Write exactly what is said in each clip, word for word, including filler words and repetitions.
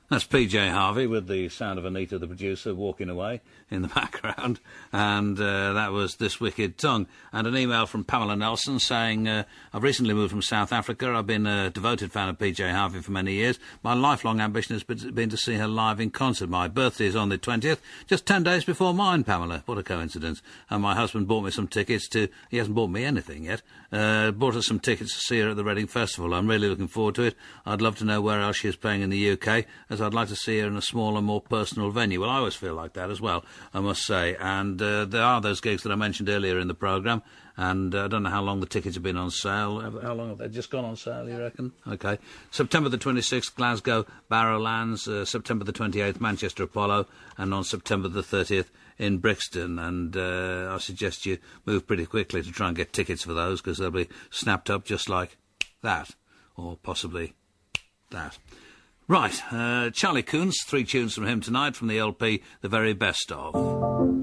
That's P J Harvey with the sound of Anita, the producer, walking away in the background. And uh, that was This Wicked Tongue. And an email from Pamela Nelson saying, uh, I've recently moved from South Africa. I've been a devoted fan of P J Harvey for many years. My lifelong ambition has been to see her live in concert. My birthday is on the twentieth, just ten days before mine, Pamela. What a coincidence. And my husband bought me some tickets to... He hasn't bought me anything yet. Uh, bought us some tickets to see her at the Reading Festival. I'm really looking forward to it. I'd love to know where else she is playing in the U K, as I'd like to see her in a smaller, more personal venue. Well, I always feel like that as well, I must say. And uh, there are those gigs that I mentioned earlier in the programme, and uh, I don't know how long the tickets have been on sale. How long have they just gone on sale, you reckon? OK. September the twenty-sixth, Glasgow, Barrowlands. Uh, September the twenty-eighth, Manchester Apollo. And on September the thirtieth, in Brixton. And uh, I suggest you move pretty quickly to try and get tickets for those, because they'll be snapped up just like that, or possibly that. Right, uh, Charlie Coons, three tunes from him tonight from the L P The Very Best Of.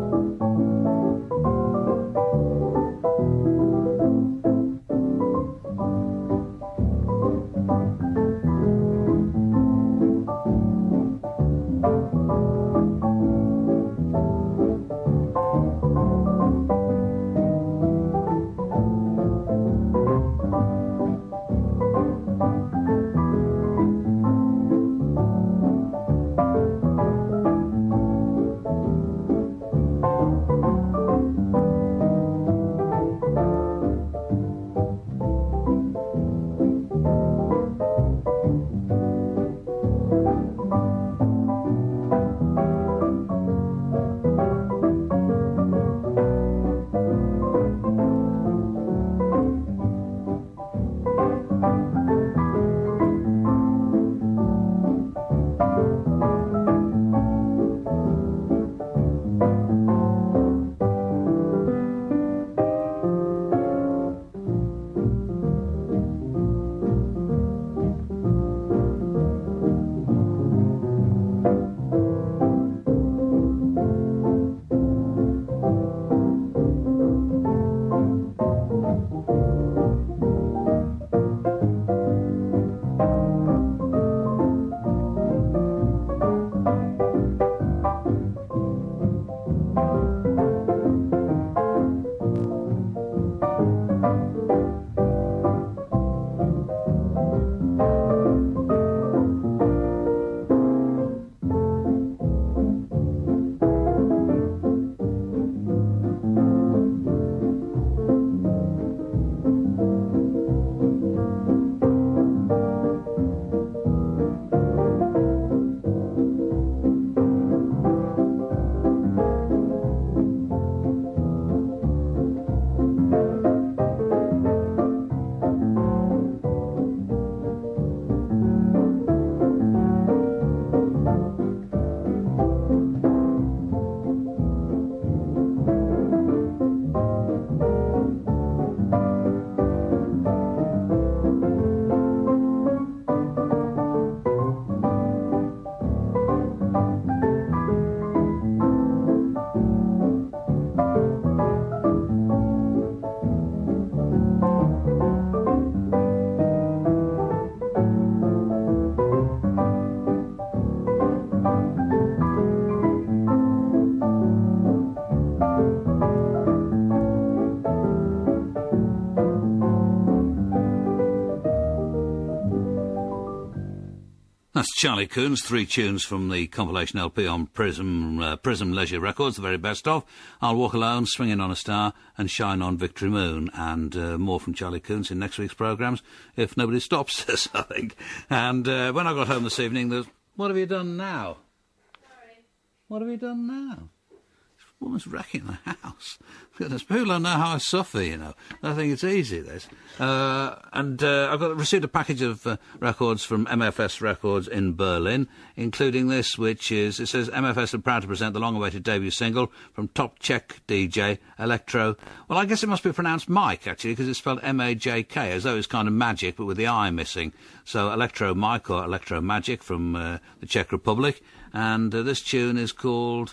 That's Charlie Coons, three tunes from the compilation L P on Prism uh, Prism Leisure Records, the very best of. I'll Walk Alone, Swinging on a Star, and Shine on Victory Moon. And uh, more from Charlie Coons in next week's programmes, if nobody stops us, I think. And uh, when I got home this evening, there's... What have you done now? Sorry. What have you done now? Woman's wrecking the house. Goodness, people don't know how I suffer, you know. I think it's easy, this. Uh, and uh, I've got received a package of uh, records from M F S Records in Berlin, including this, which is, it says, M F S are proud to present the long-awaited debut single from top Czech D J, Electro. Well, I guess it must be pronounced Mike, actually, because it's spelled M A J K, as though it's kind of magic, but with the I missing. So Electro Mike, or Electro Magic, from uh, the Czech Republic. And uh, this tune is called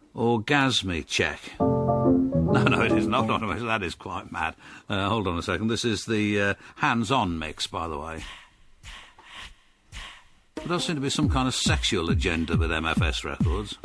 Orgasmy Check. No, no, it is not. That is quite mad. Uh, hold on a second. This is the uh, hands-on mix, by the way. There does seem to be some kind of sexual agenda with M F S Records.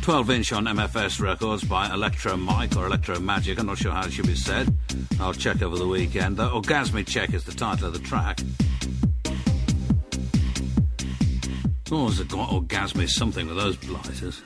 twelve inch on M F S Records by Electro Mike or Electro Magic. I'm not sure how it should be said. I'll check over the weekend. The Orgasmic Check is the title of the track. It's always got orgasmic something with those blighters.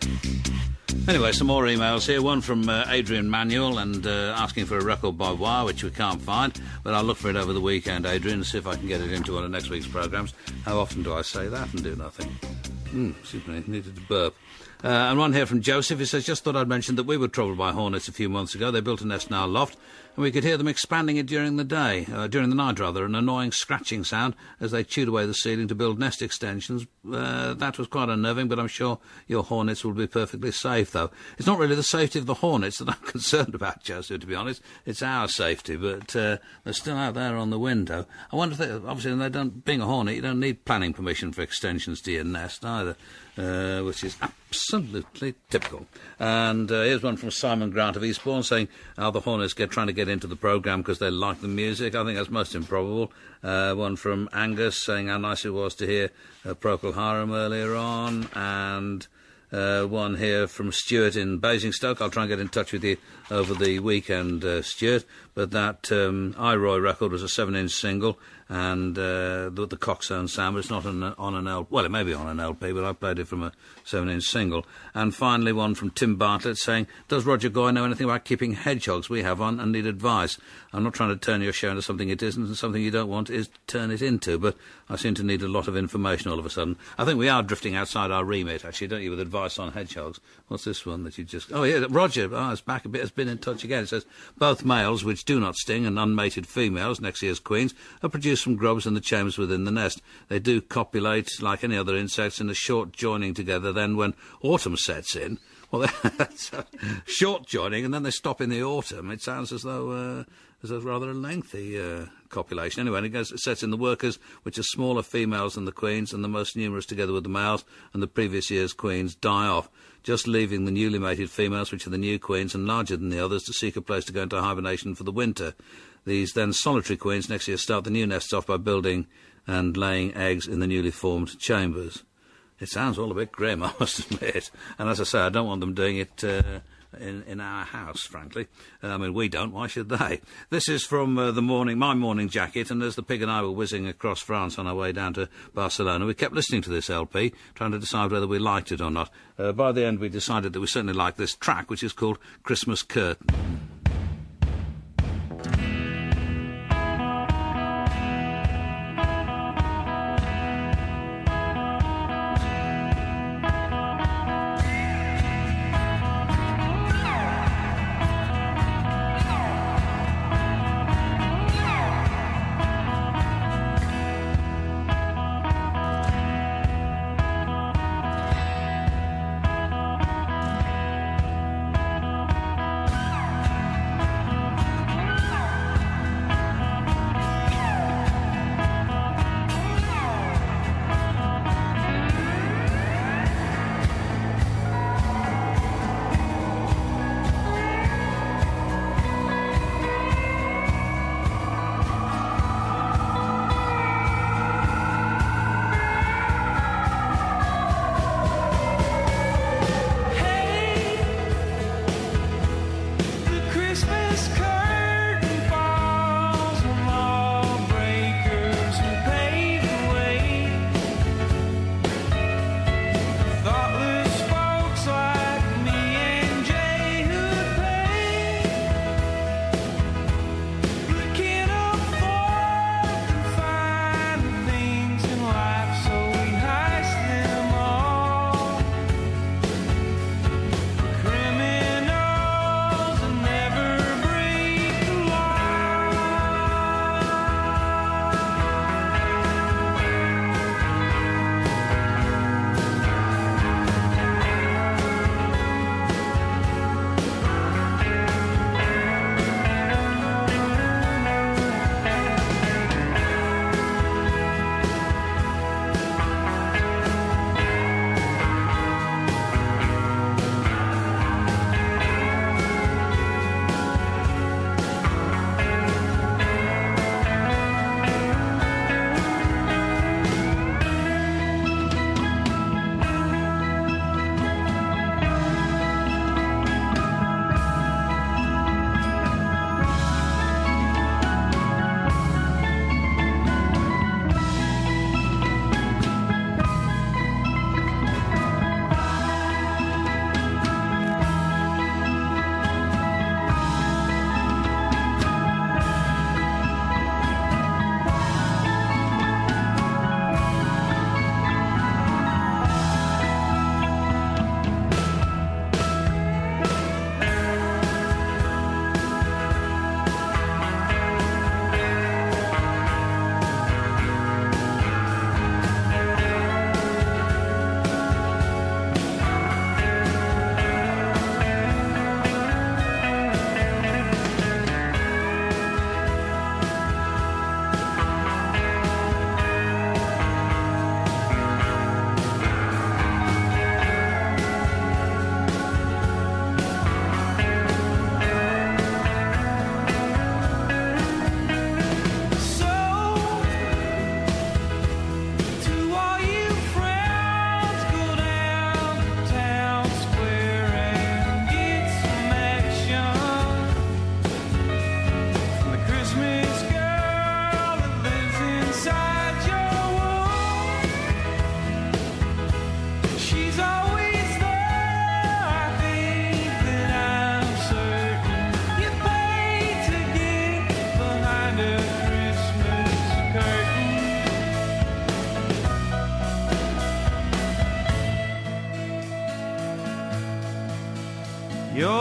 Anyway, some more emails here. One from uh, Adrian Manuel and uh, asking for a record by Wire, which we can't find, but I'll look for it over the weekend, Adrian, and see if I can get it into one of next week's programmes. How often do I say that and do nothing? Hmm, excuse me, needed to burp. Uh, and one here from Joseph. He says, just thought I'd mention that we were troubled by hornets a few months ago. They built a nest in our loft, and we could hear them expanding it during the day, uh, during the night rather, an annoying scratching sound as they chewed away the ceiling to build nest extensions. Uh, that was quite unnerving, but I'm sure your hornets will be perfectly safe, though. It's not really the safety of the hornets that I'm concerned about, Joseph, to be honest. It's our safety, but uh, they're still out there on the window. I wonder if they, obviously, they don't, being a hornet, you don't need planning permission for extensions to your nest either. Uh, which is absolutely typical. And uh, here's one from Simon Grant of Eastbourne saying how the Hornets get trying to get into the programme because they like the music. I think that's most improbable. Uh, one from Angus saying how nice it was to hear uh, Procol Harum earlier on. And uh, one here from Stuart in Basingstoke. I'll try and get in touch with you over the weekend, uh, Stuart. But that um, I-Roy record was a seven-inch single. And uh, the, the Coxsone sound, but it's not on, on an L P. Well, it may be on an L P, but I played it from a seven-inch single. And finally, one from Tim Bartlett saying, does Roger Goy know anything about keeping hedgehogs? We have one and need advice. I'm not trying to turn your show into something it isn't, and something you don't want is turn it into, but I seem to need a lot of information all of a sudden. I think we are drifting outside our remit, actually, don't you, with advice on hedgehogs? What's this one that you just... Oh, yeah, Roger, oh, it's back a bit, has been in touch again. It says, both males, which do not sting, and unmated females, next year's queens, are produced from grubs in the chambers within the nest. They do copulate like any other insects in a short joining together. Then when autumn sets in, well, that's a short joining, and then they stop in the autumn. It sounds as though uh, as a rather a lengthy uh, copulation. Anyway, and it, goes, it sets in the workers, which are smaller females than the queens, and the most numerous together with the males, and the previous year's queens die off, just leaving the newly mated females, which are the new queens and larger than the others, to seek a place to go into hibernation for the winter. These then solitary queens next year start the new nests off by building and laying eggs in the newly formed chambers. It sounds all a bit grim, I must admit. And as I say, I don't want them doing it uh, in, in our house, frankly. I mean, we don't. Why should they? This is from uh, the morning, my morning jacket, and as the pig and I were whizzing across France on our way down to Barcelona, we kept listening to this L P, trying to decide whether we liked it or not. Uh, by the end, we decided that we certainly liked this track, which is called Christmas Curtain.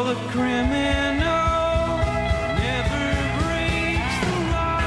the criminal never breaks the law.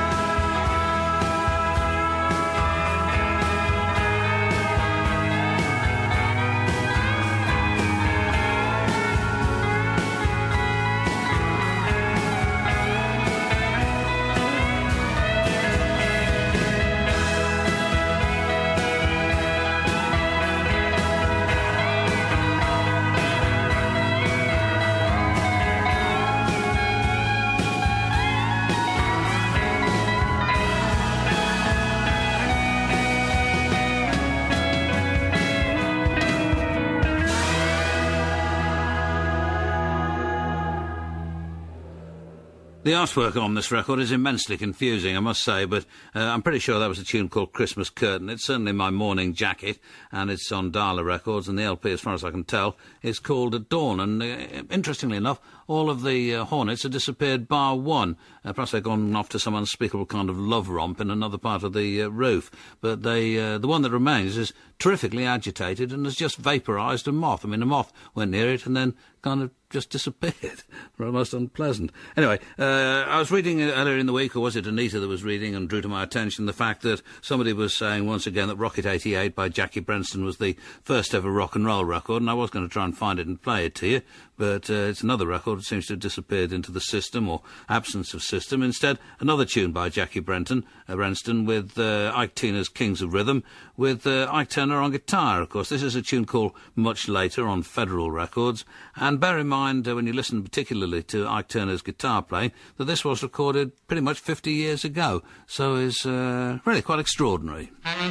The artwork on this record is immensely confusing, I must say, but uh, I'm pretty sure that was a tune called Christmas Curtain. It's certainly my morning jacket, and it's on Darla Records, and the L P, as far as I can tell, is called At Dawn. And uh, interestingly enough, all of the uh, Hornets have disappeared bar one. Uh, perhaps they've gone off to some unspeakable kind of love romp in another part of the uh, roof. But they, uh, the one that remains is terrifically agitated and has just vaporised a moth. I mean, a moth went near it and then kind of just disappeared. Most unpleasant. Anyway, uh, I was reading earlier in the week, or was it Anita that was reading, and drew to my attention the fact that somebody was saying once again that Rocket eighty-eight by Jackie Brenston was the first ever rock and roll record, and I was going to try and find it and play it to you, but uh, it's another record that seems to have disappeared into the system, or absence of system. Instead, another tune by Jackie Brenton, uh, Brenston with uh, Ike Tina's Kings of Rhythm, with uh, Ike Turner on guitar, of course. This is a tune called Much Later on Federal Records, and bear in mind, uh, when you listen particularly to Ike Turner's guitar playing, that this was recorded pretty much fifty years ago, so is uh, really quite extraordinary.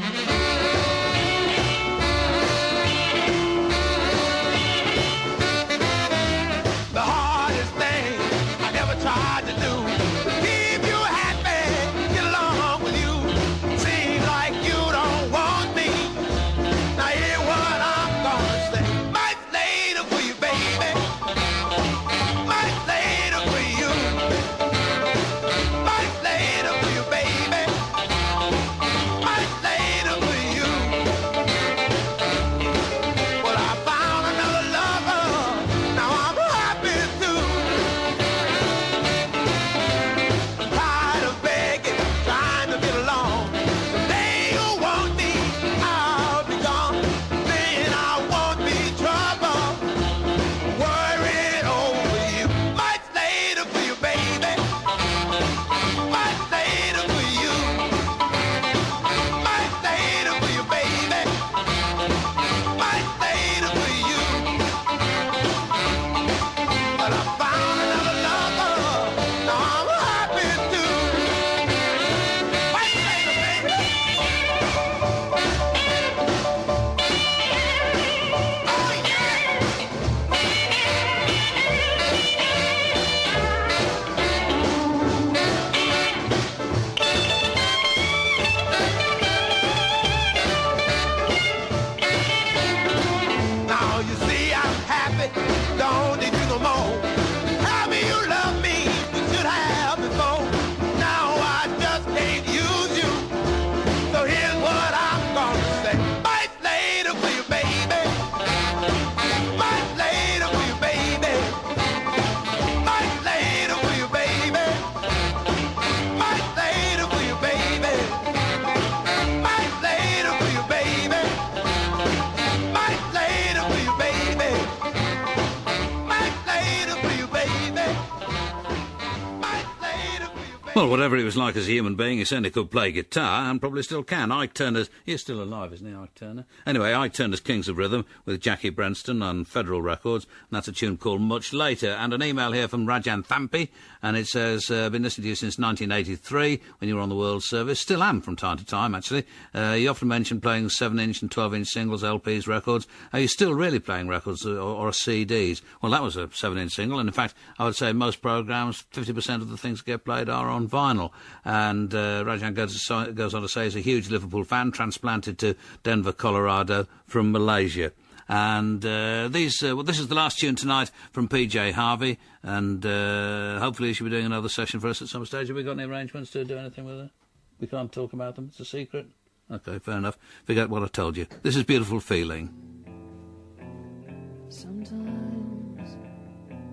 Well, whatever he was like as a human being, he certainly could play guitar, and probably still can. Ike Turner's... He's still alive, isn't he, Ike Turner? Anyway, Ike Turner's Kings of Rhythm with Jackie Brenston on Federal Records, and that's a tune called Much Later. And an email here from Rajan Thampi, and it says, uh, been listening to you since nineteen eighty-three, when you were on the World Service. Still am from time to time, actually. Uh, you often mention playing seven-inch and twelve-inch singles, L Ps, records. Are you still really playing records or, or C Ds? Well, that was a seven-inch single, and in fact, I would say most programmes, fifty percent of the things that get played are on vinyl. And uh, Rajan goes, goes on to say he's a huge Liverpool fan, transplanted to Denver, Colorado from Malaysia. And uh, these, uh, well, this is the last tune tonight from P J Harvey, and uh, hopefully he should be doing another session for us at some stage. Have we got any arrangements to do anything with it? We can't talk about them. It's a secret. OK, fair enough. Forget what I told you. This is Beautiful Feeling. Sometimes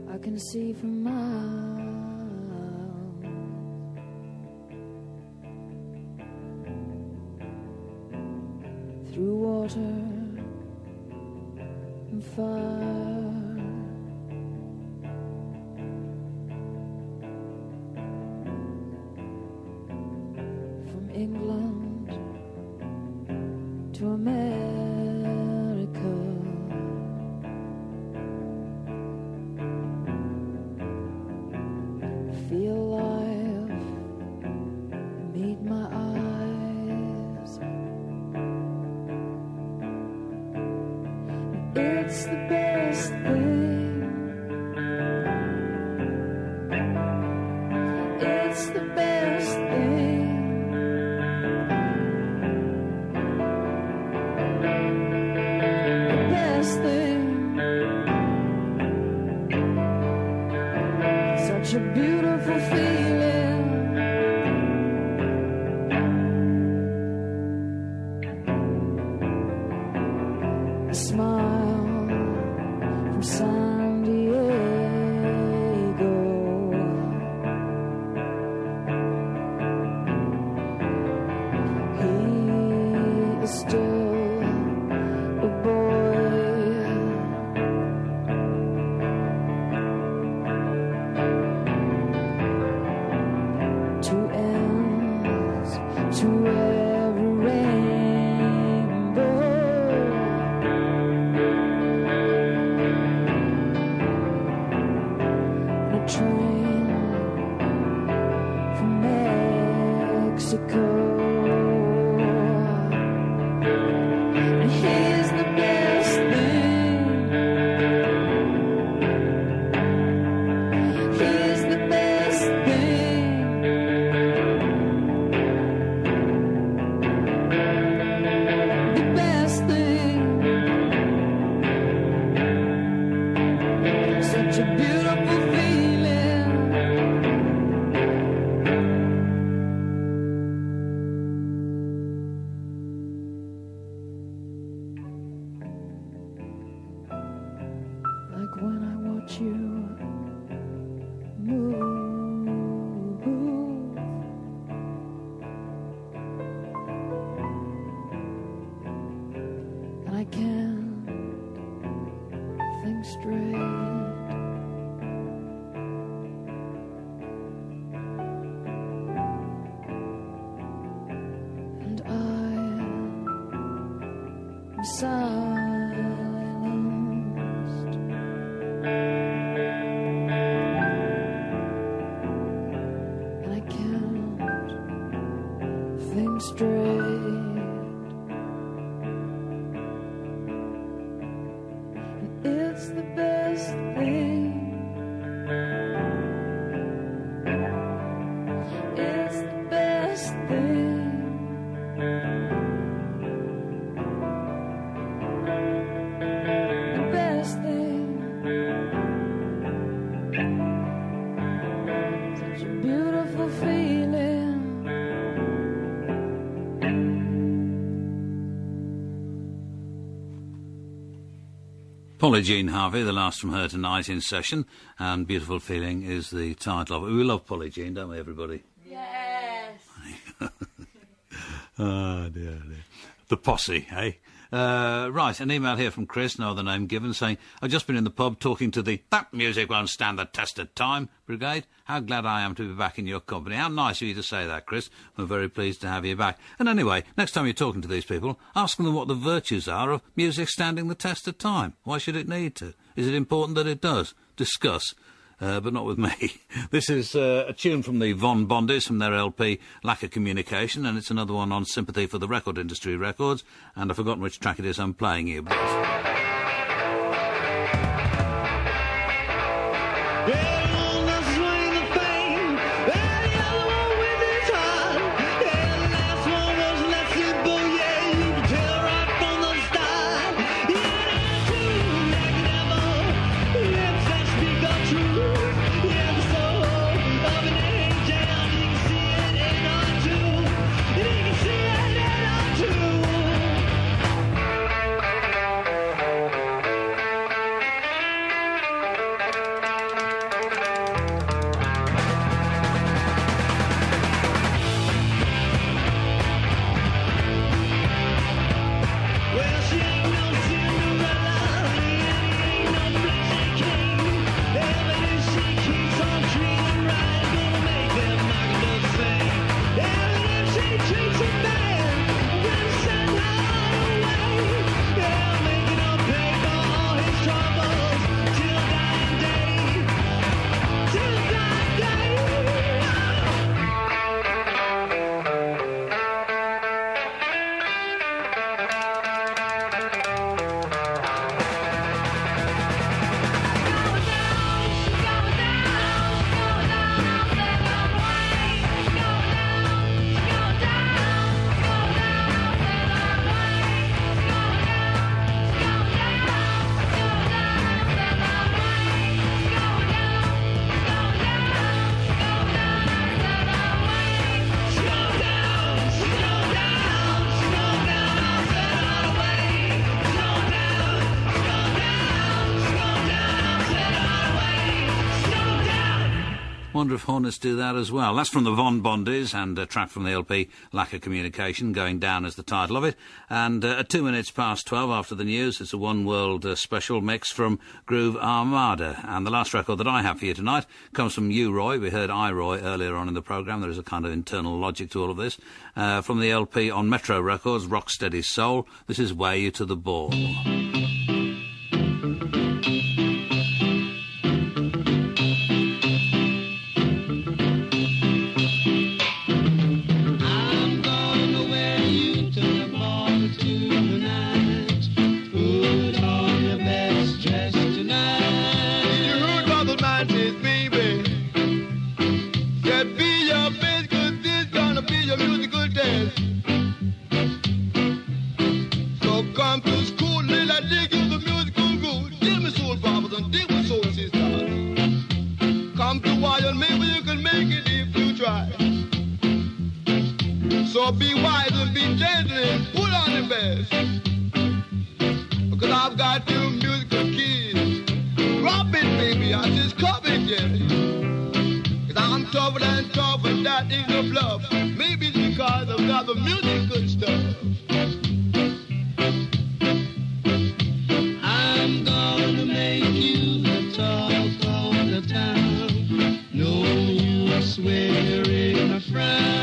I can see for miles. Through water and fire, from England to America, feel life meet my eyes. It's the best thing. It's the best thing. The best thing. Such a beautiful feeling. A smile from San Diego. He is still a boy. Two ends to every rainbow. A train from Mexico. And here's the best thing. Here's the best thing. The best thing. Such a beautiful feeling. Like when I watch you move. And I can't think straight. And I am silenced. And I can't think straight. And it's the best thing. It's the best thing. The best thing. Such a beautiful feeling. Polly Jean Harvey, the last from her tonight in session, and Beautiful Feeling is the title of it. We love Polly Jean, don't we, everybody? Yes. Oh, dear, dear. The posse, eh? Uh, right, an email here from Chris, no other name given, saying, I've just been in the pub talking to the That Music Won't Stand the Test of Time Brigade. How glad I am to be back in your company. How nice of you to say that, Chris. We're very pleased to have you back. And anyway, next time you're talking to these people, ask them what the virtues are of music standing the test of time. Why should it need to? Is it important that it does? Discuss. Uh, but not with me. This is uh, a tune from the Von Bondies from their L P Lack of Communication, and it's another one on Sympathy for the Record Industry Records, and I've forgotten which track it is I'm playing you. But Yeah. wonder if Hornets do that as well. That's from the Von Bondies, and a track from the L P, Lack of Communication, Going Down is the title of it. And uh, at two minutes past twelve after the news, it's a One World uh, special mix from Groove Armada. And the last record that I have for you tonight comes from U Roy. We heard I Roy earlier on in the programme. There is a kind of internal logic to all of this. Uh, from the L P on Metro Records, Rocksteady Soul. This is Way You to the Ball. So be wise and be gentle and put on the best. Because I've got two musical keys. Drop it, baby, I just come it, yeah. Because I'm tougher than tough and that ain't no bluff. Maybe it's because I've got the musical stuff. I'm gonna make you the talk of the town. No use swearing a frown.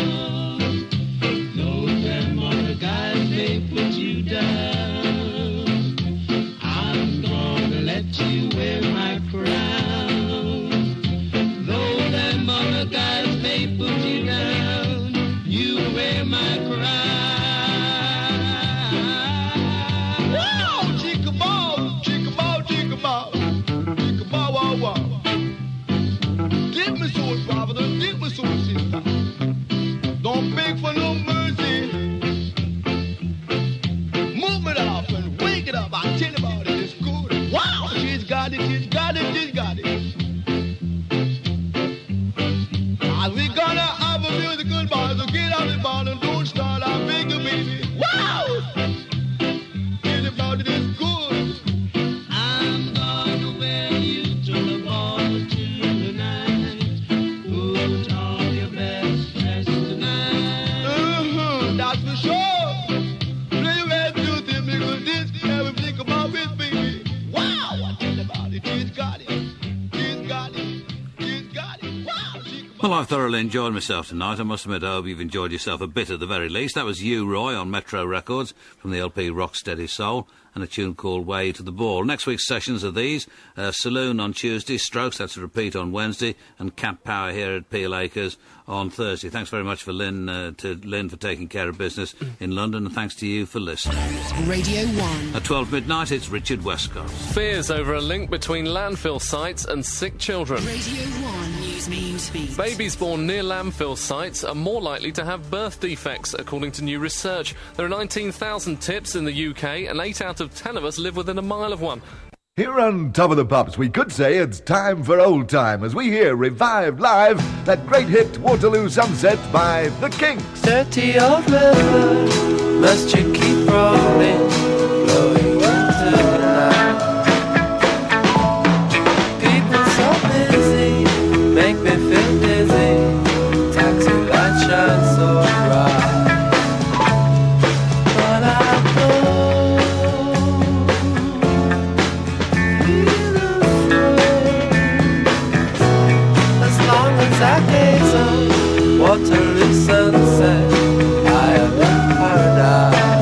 Well, I've thoroughly enjoyed myself tonight. I must admit, I hope you've enjoyed yourself a bit at the very least. That was U Roy on Metro Records from the L P Rocksteady Soul, and a tune called Way to the Ball. Next week's sessions are these: uh, Saloon on Tuesday, Strokes, that's a repeat on Wednesday, and Cat Power here at Peel Acres on Thursday. Thanks very much for Lynn, uh, to Lynn for taking care of business in London, and thanks to you for listening. Radio one. At twelve midnight, it's Richard Westcott. Fears over a link between landfill sites and sick children. Radio one News Beat. Babies born near landfill sites are more likely to have birth defects, according to new research. There are nineteen thousand tips in the U K, and eight out of ten of us live within a mile of one. Here on Top of the Pops, we could say it's time for old time as we hear revived live that great hit Waterloo Sunset by The Kinks. Dirty old river, must you keep rolling, flowing into the night? People so busy, make me feel dizzy, taxi light shines so bright. But I know I gaze on Waterloo sunset, I am in paradise.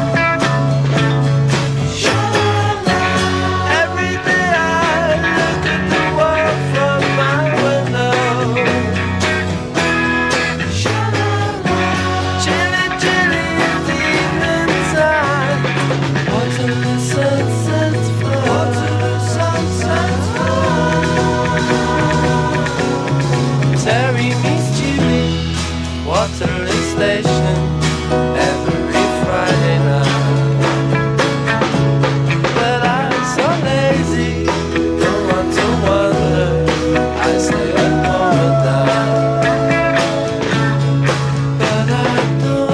Every day I look at the world from my window. Chilly, chilly evening time. Waterloo sunset's flow. Waterloo sunset's flow. Terry meets Jimmy, Waterloo Station, every Friday night. But I'm so lazy, don't want to wonder, I stay at home and die. But I know,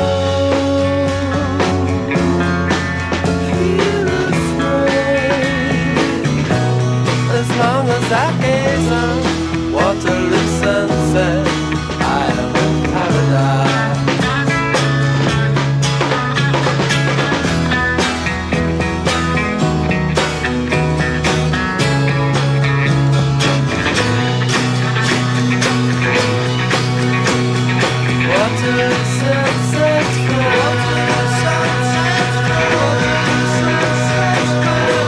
feel afraid, as long as I gaze on Waterloo Sunset. Waterloo Sunset Club. Waterloo Sunset Club. Waterloo Sunset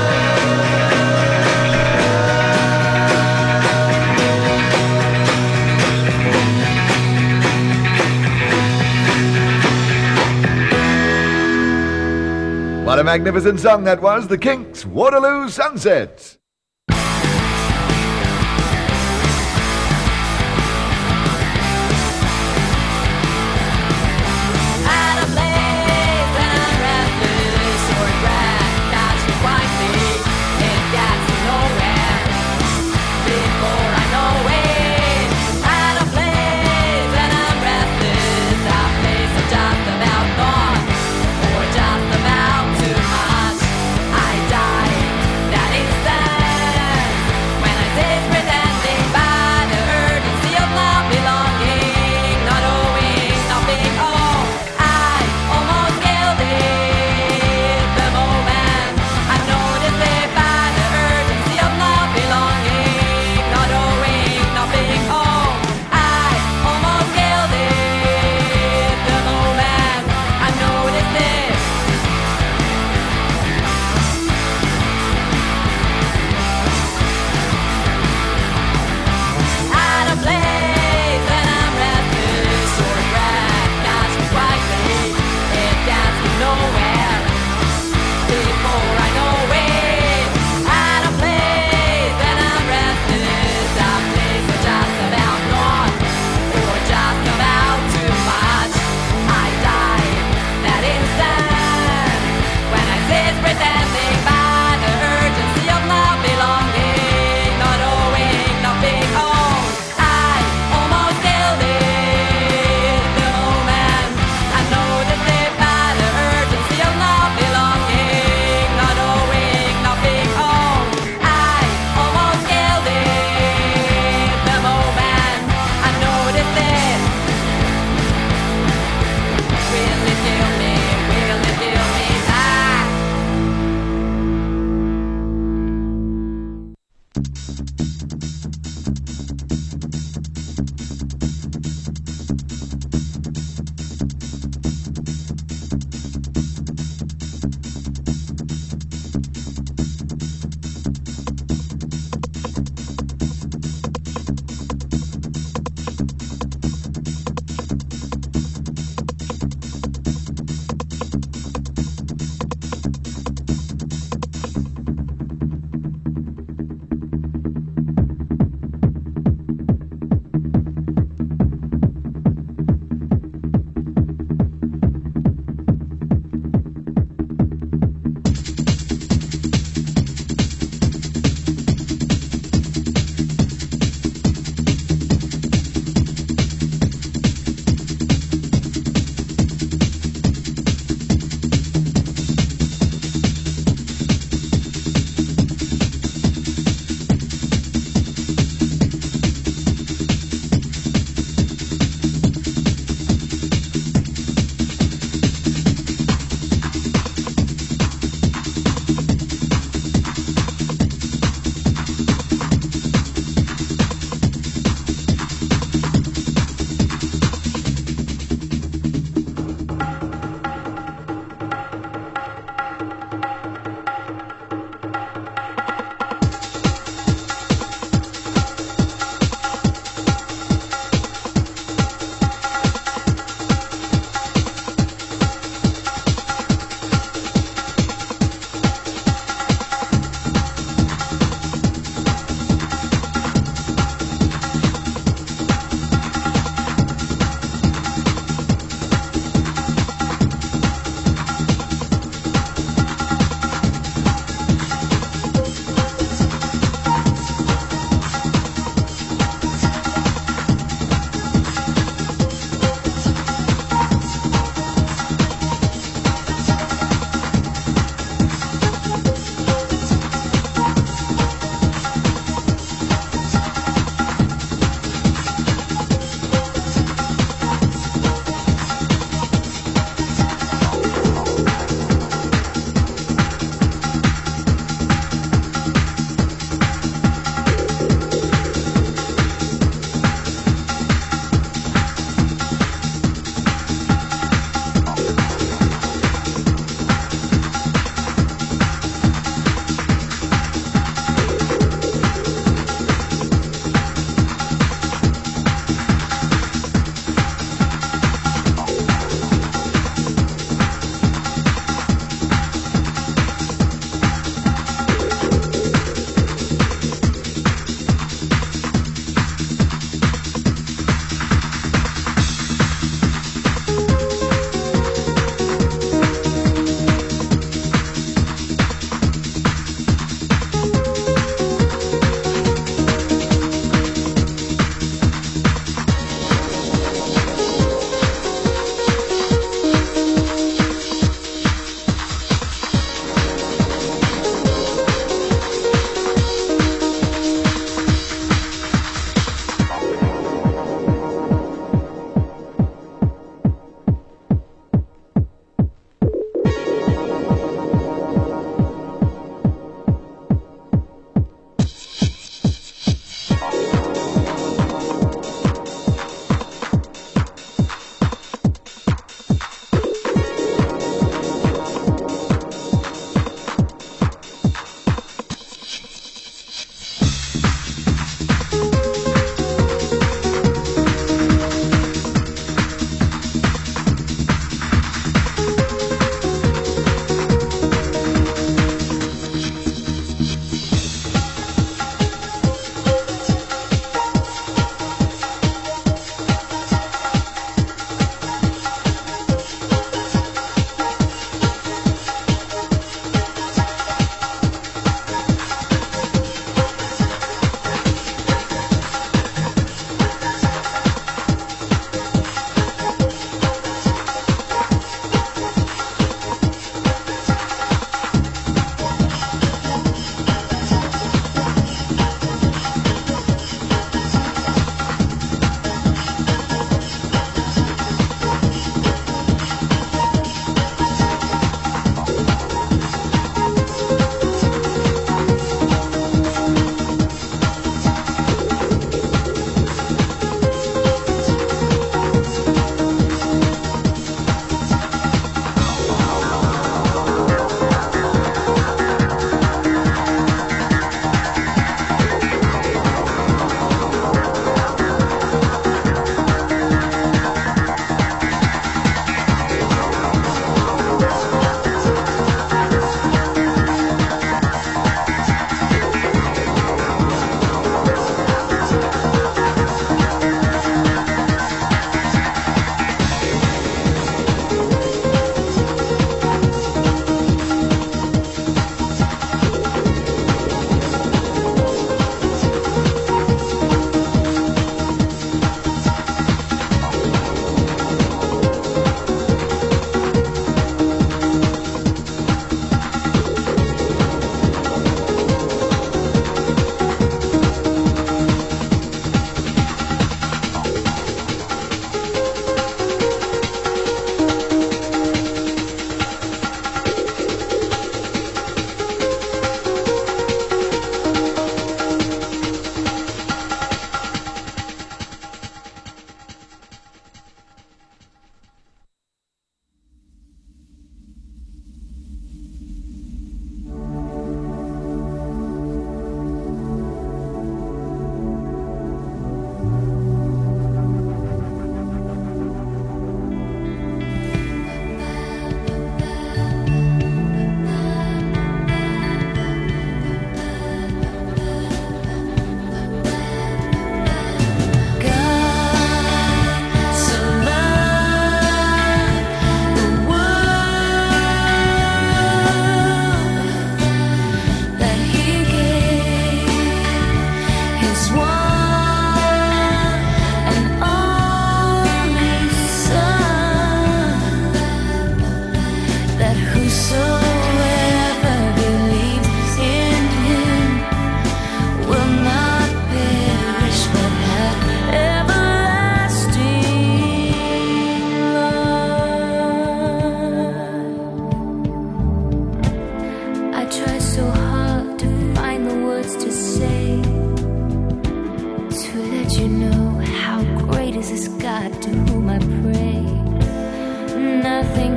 What a magnificent song that was, the Kinks, Waterloo Sunset. Just about too much. I die. That is that.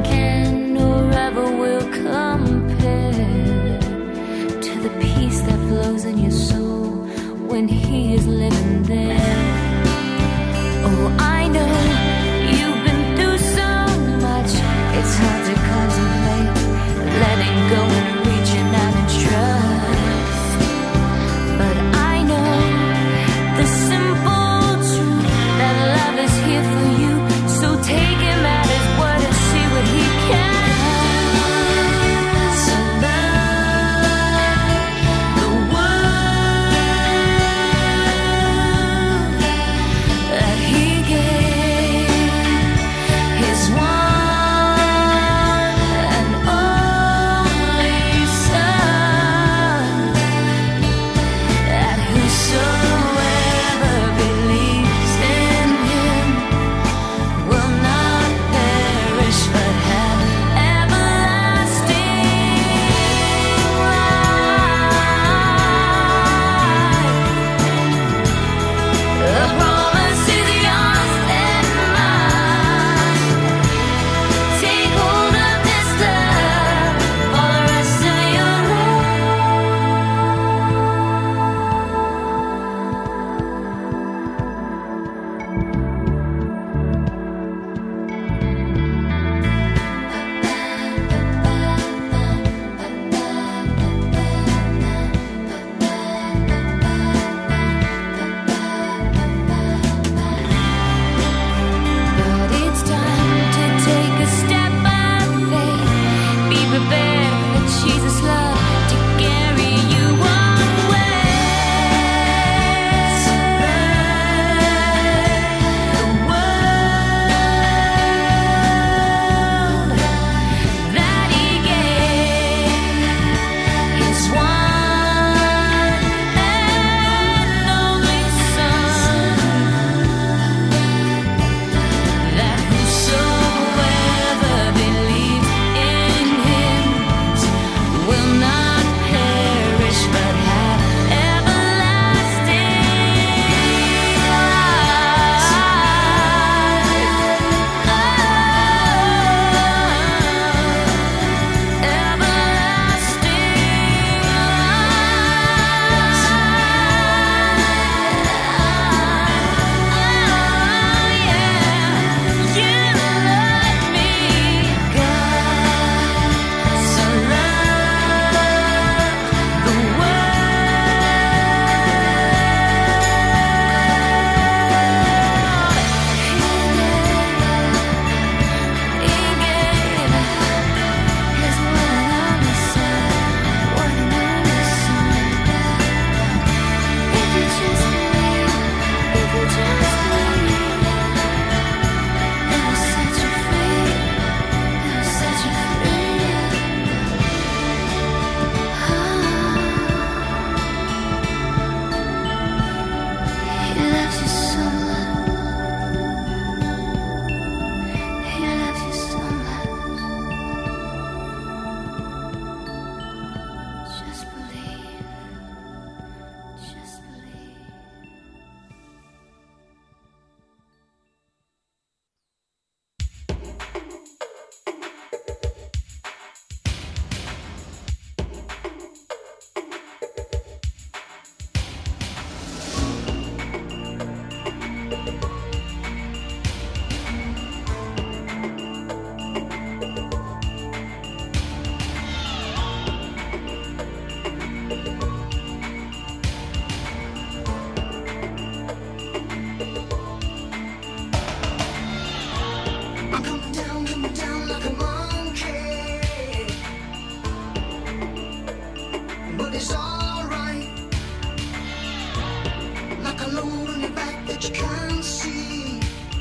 can nor ever will compare to the peace that flows in your soul when he is living there. Oh, I know you've been through so much, it's hard to contemplate letting go and reaching out and trust. But I know the simple truth that love is here for you, so take him at his word and see what he can do. So love the world that he gave his one and only Son, that whosoever believes in him will not perish but have everlasting life. The promise is yours and mine. Take hold of this love for the rest of your But it's time to take a step by faith. Be prepared for Jesus' love to carry you away. The world that he gave his one and only Son, that whosoever believes in him will not perish but have everlasting He loves you so much. He loves you so much. Just believe. Just believe. I'm coming down, coming down like a monkey, but it's alright. Like a load on your back that you can't see.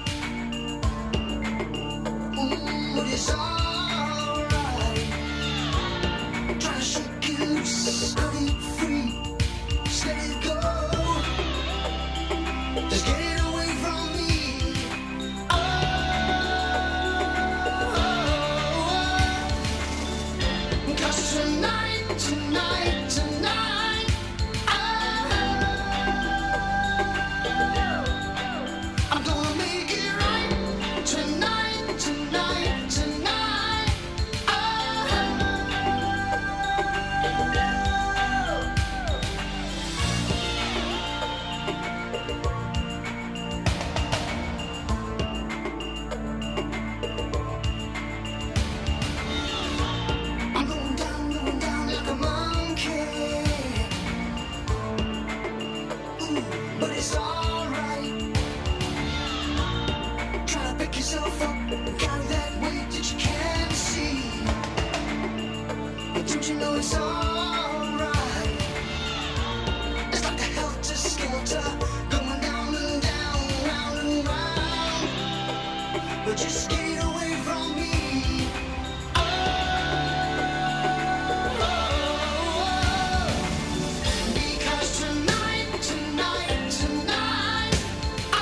Ooh, but it's alright. Try to shake it loose, cut it free, just let it go. Just get it away from me. Cause tonight, tonight, tonight, I'm gonna make it right. Tonight, tonight, tonight. it's alright. It's like a helter-skelter going down and down, round and round. But you skate away from me. Oh, because tonight, tonight, tonight, oh,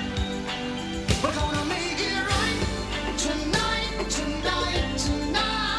we're gonna make it right. Tonight, tonight, tonight.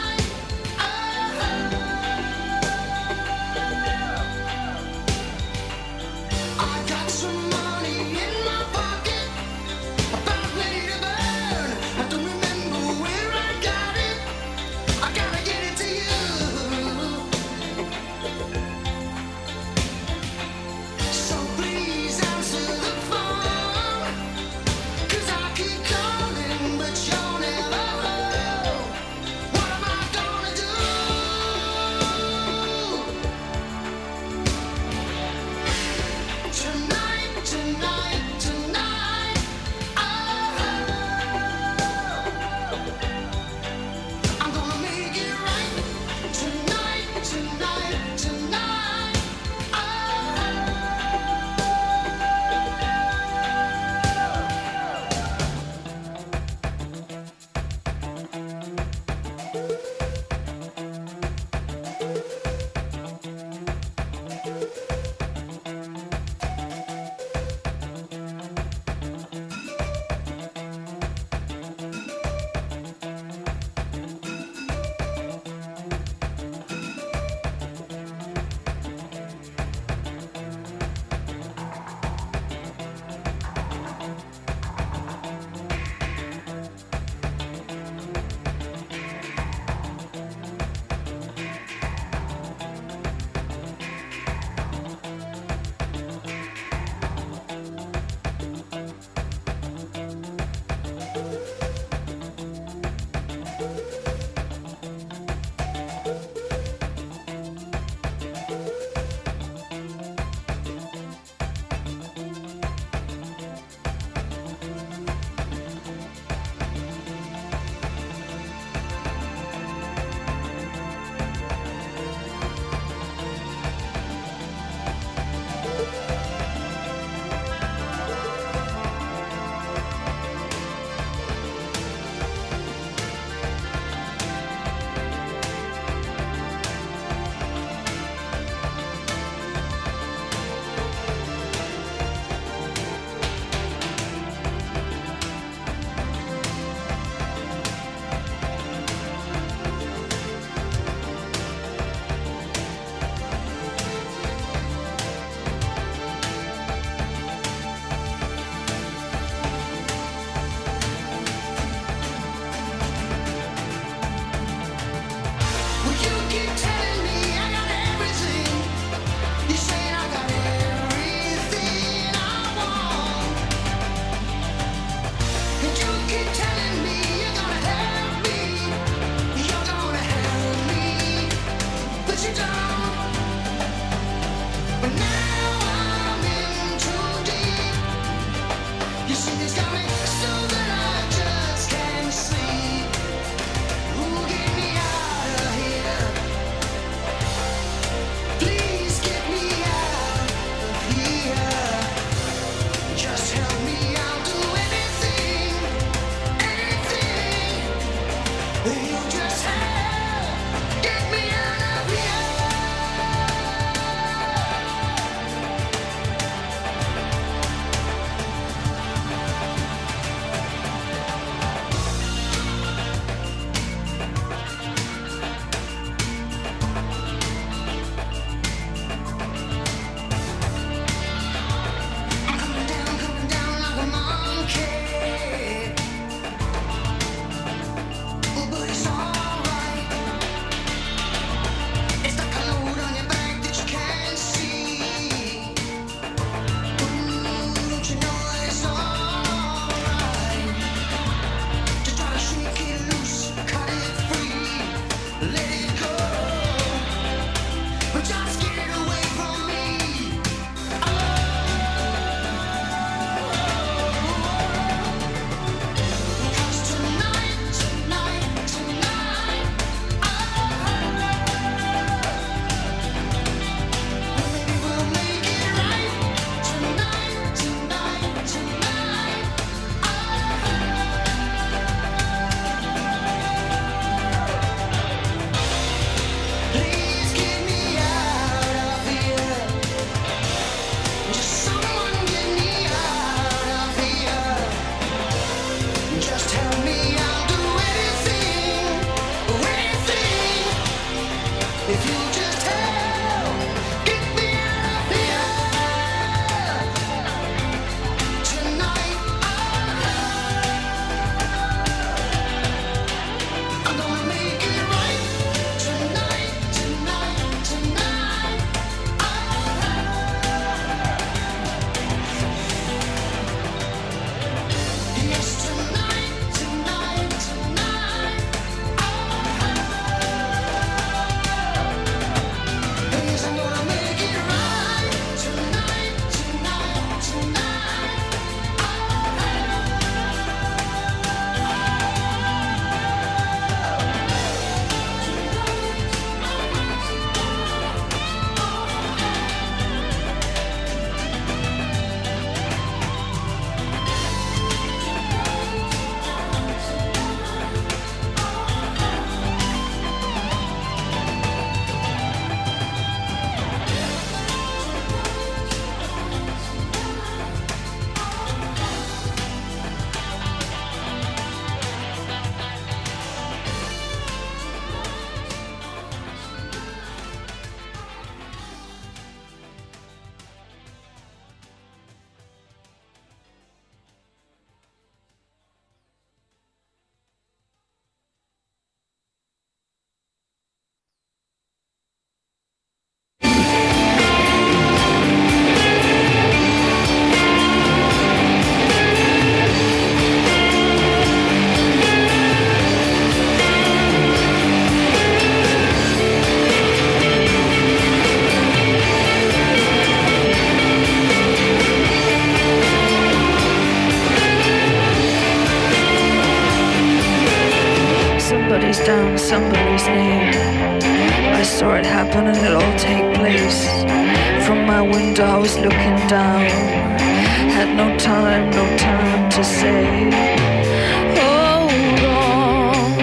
Somebody's down, somebody's name. I saw it happen and it all take place. From my window I was looking down. Had no time, no time to say, hold on,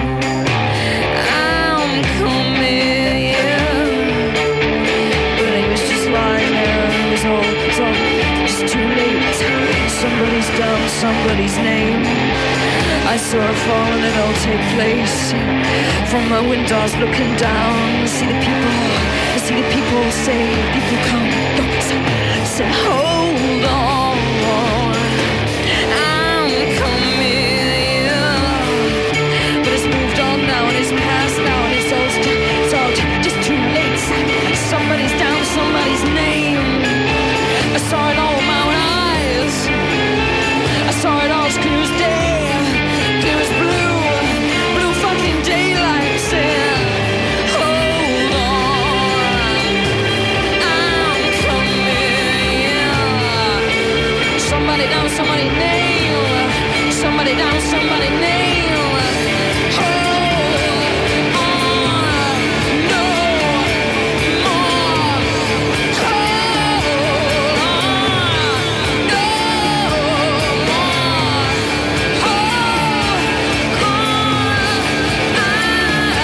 I'm coming, yeah. But he was just lying there, it was all, it was all just too late. Somebody's down, somebody's name. I saw it fall and it all take place. From my window I was looking down. I see the people, I see the people say, people come, don't say, hold